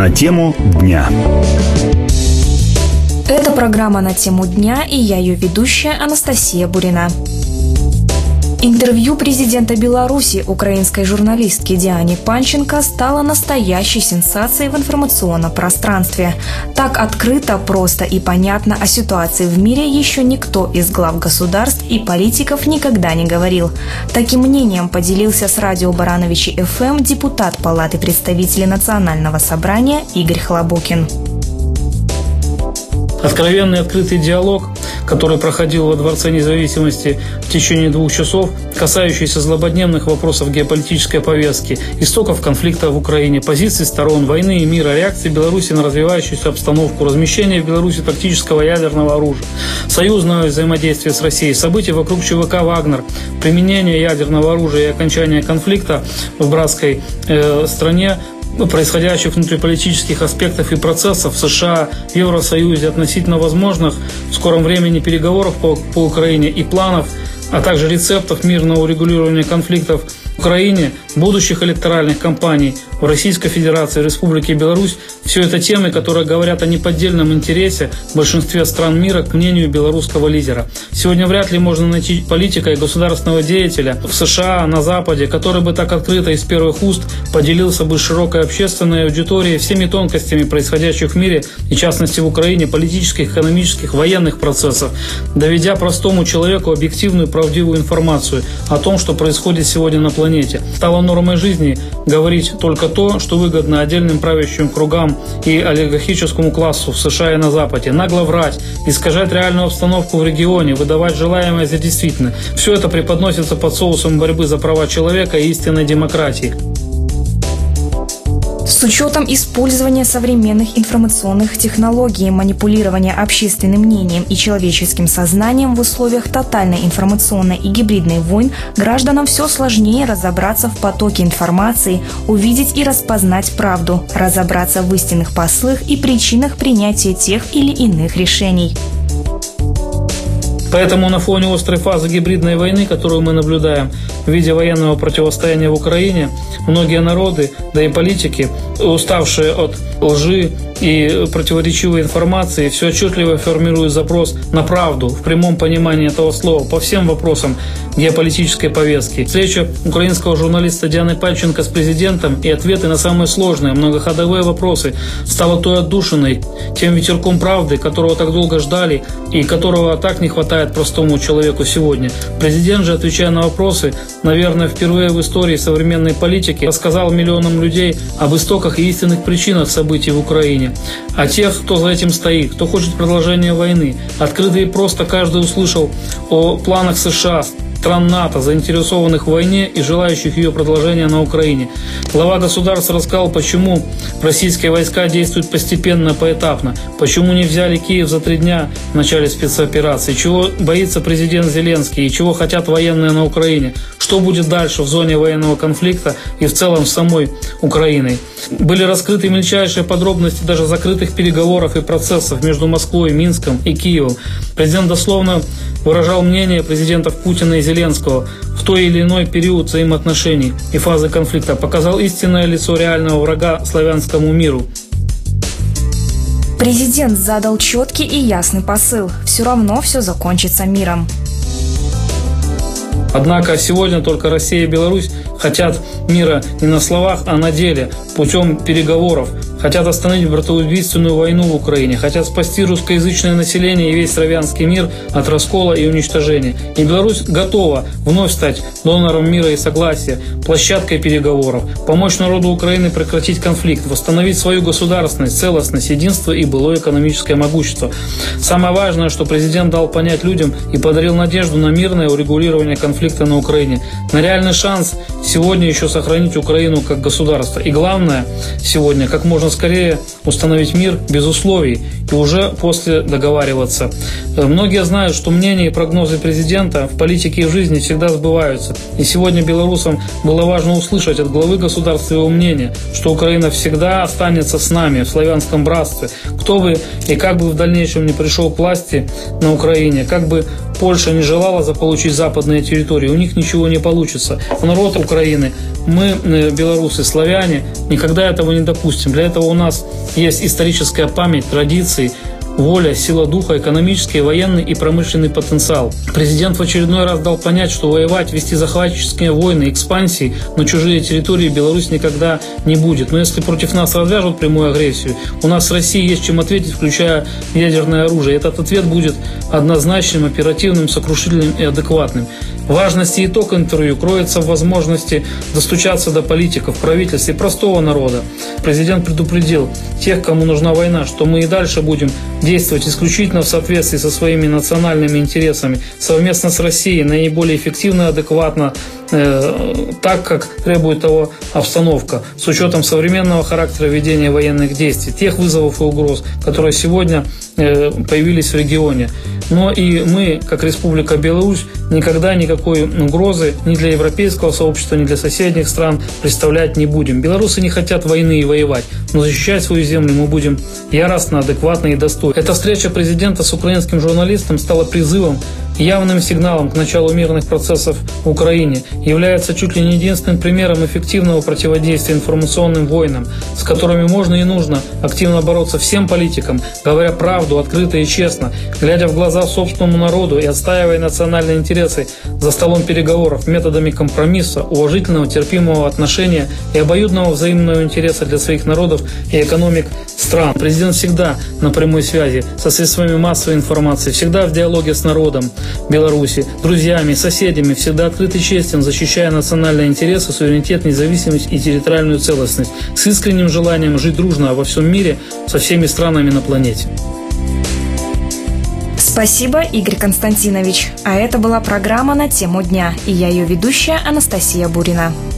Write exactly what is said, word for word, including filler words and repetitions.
На тему дня. Это программа «На тему дня», и я ее ведущая Анастасия Бурина. Интервью президента Беларуси украинской журналистке Диане Панченко стало настоящей сенсацией в информационном пространстве. Так открыто, просто и понятно о ситуации в мире еще никто из глав государств и политиков никогда не говорил. Таким мнением поделился с радио Барановичи эф эм депутат Палаты представителей Национального собрания Игорь Хлобукин. Откровенный открытый диалог, который проходил во Дворце независимости в течение двух часов, касающийся злободневных вопросов геополитической повестки, истоков конфликта в Украине, позиций сторон, войны и мира, реакции Беларуси на развивающуюся обстановку, размещение в Беларуси тактического ядерного оружия, союзное взаимодействие с Россией, события вокруг ЧВК «Вагнер», применение ядерного оружия и окончание конфликта в братской э, стране, происходящих внутриполитических аспектов и процессов в США, в Евросоюзе относительно возможных в скором времени переговоров по, по Украине и планов, а также рецептов мирного урегулирования конфликтов в Украине, будущих электоральных кампаний в Российской Федерации, Республике Беларусь – все это темы, которые говорят о неподдельном интересе в большинстве стран мира к мнению белорусского лидера. Сегодня вряд ли можно найти политика и государственного деятеля в США, на Западе, который бы так открыто из первых уст поделился бы с широкой общественной аудиторией всеми тонкостями происходящих в мире, и в частности в Украине, политических, экономических, военных процессов, доведя простому человеку объективную правдивую информацию о том, что происходит сегодня на планете. Стало нормой жизни говорить только то, что выгодно отдельным правящим кругам и олигархическому классу в США и на Западе, нагло врать, искажать реальную обстановку в регионе, выдавать желаемое за действительное. Все это преподносится под соусом борьбы за права человека и истинной демократии. С учетом использования современных информационных технологий, манипулирования общественным мнением и человеческим сознанием в условиях тотальной информационной и гибридной войн, гражданам все сложнее разобраться в потоке информации, увидеть и распознать правду, разобраться в истинных послах и причинах принятия тех или иных решений. Поэтому на фоне острой фазы гибридной войны, которую мы наблюдаем в виде военного противостояния в Украине, многие народы, да и политики, уставшие от лжи и противоречивой информации, все отчетливо формируют запрос на правду в прямом понимании этого слова по всем вопросам геополитической повестки. Встреча украинского журналиста Дианы Панченко с президентом и ответы на самые сложные многоходовые вопросы стала той отдушиной, тем ветерком правды, которого так долго ждали и которого так не хватает простому человеку сегодня. Президент же, отвечая на вопросы, наверное, впервые в истории современной политики рассказал миллионам людей об истоках и истинных причинах событий в Украине, о тех, кто за этим стоит, кто хочет продолжения войны. Открыто и просто каждый услышал о планах США, стран НАТО, заинтересованных в войне и желающих ее продолжения на Украине. Глава государства рассказал, почему российские войска действуют постепенно, поэтапно, почему не взяли Киев за три дня в начале спецоперации, чего боится президент Зеленский и чего хотят военные на Украине, что будет дальше в зоне военного конфликта и в целом с самой Украиной. Были раскрыты мельчайшие подробности даже закрытых переговоров и процессов между Москвой, Минском и Киевом. Президент дословно выражал мнение президентов Путина и Зеленского в той или иной период взаимоотношений и фазы конфликта, показал истинное лицо реального врага славянскому миру. Президент задал четкий и ясный посыл: все равно все закончится миром. Однако сегодня только Россия и Беларусь хотят мира не на словах, а на деле, путем переговоров. Хотят остановить братоубийственную войну в Украине, хотят спасти русскоязычное население и весь славянский мир от раскола и уничтожения. И Беларусь готова вновь стать донором мира и согласия, площадкой переговоров, помочь народу Украины прекратить конфликт, восстановить свою государственность, целостность, единство и былое экономическое могущество. Самое важное, что президент дал понять людям и подарил надежду на мирное урегулирование конфликта на Украине, на реальный шанс сегодня еще сохранить Украину как государство. И главное, сегодня как можно скорее установить мир без условий и уже после договариваться. Многие знают, что мнения и прогнозы президента в политике и в жизни всегда сбываются. И сегодня белорусам было важно услышать от главы государства его мнение, что Украина всегда останется с нами в славянском братстве. Кто бы и как бы в дальнейшем не пришел к власти на Украине, как бы Польша не желала заполучить западные территории, у них ничего не получится. Народ Украины, мы, белорусы, славяне, никогда этого не допустим. Для этого у нас есть историческая память, традиции, воля, сила духа, экономический, военный и промышленный потенциал. Президент в очередной раз дал понять, что воевать, вести захватческие войны, экспансии на чужие территории Беларусь никогда не будет. Но если против нас развяжут прямую агрессию, у нас в России есть чем ответить, включая ядерное оружие. Этот ответ будет однозначным, оперативным, сокрушительным и адекватным. Важность и итог интервью кроется в возможности достучаться до политиков, правительства и простого народа. Президент предупредил тех, кому нужна война, что мы и дальше будем действовать исключительно в соответствии со своими национальными интересами, совместно с Россией, наиболее эффективно и адекватно, э, так, как требует того обстановка, с учетом современного характера ведения военных действий, тех вызовов и угроз, которые сегодня э, появились в регионе. Но и мы, как Республика Беларусь, никогда никакой угрозы ни для европейского сообщества, ни для соседних стран представлять не будем. Белорусы не хотят войны и воевать, но защищать свою землю мы будем яростно, адекватно и достойно. Эта встреча президента с украинским журналистом стала призывом, явным сигналом к началу мирных процессов в Украине, является чуть ли не единственным примером эффективного противодействия информационным войнам, с которыми можно и нужно активно бороться всем политикам, говоря правду открыто и честно, глядя в глаза собственному народу и отстаивая национальные интересы за столом переговоров методами компромисса, уважительного, терпимого отношения и обоюдного взаимного интереса для своих народов и экономик стран. Президент всегда на прямой связи со средствами массовой информации, всегда в диалоге с народом Беларуси, друзьями, соседями, всегда открыт и честен, защищая национальные интересы, суверенитет, независимость и территориальную целостность, с искренним желанием жить дружно во всем мире со всеми странами на планете. Спасибо, Игорь Константинович. А это была программа «На тему дня», и я ее ведущая Анастасия Бурина.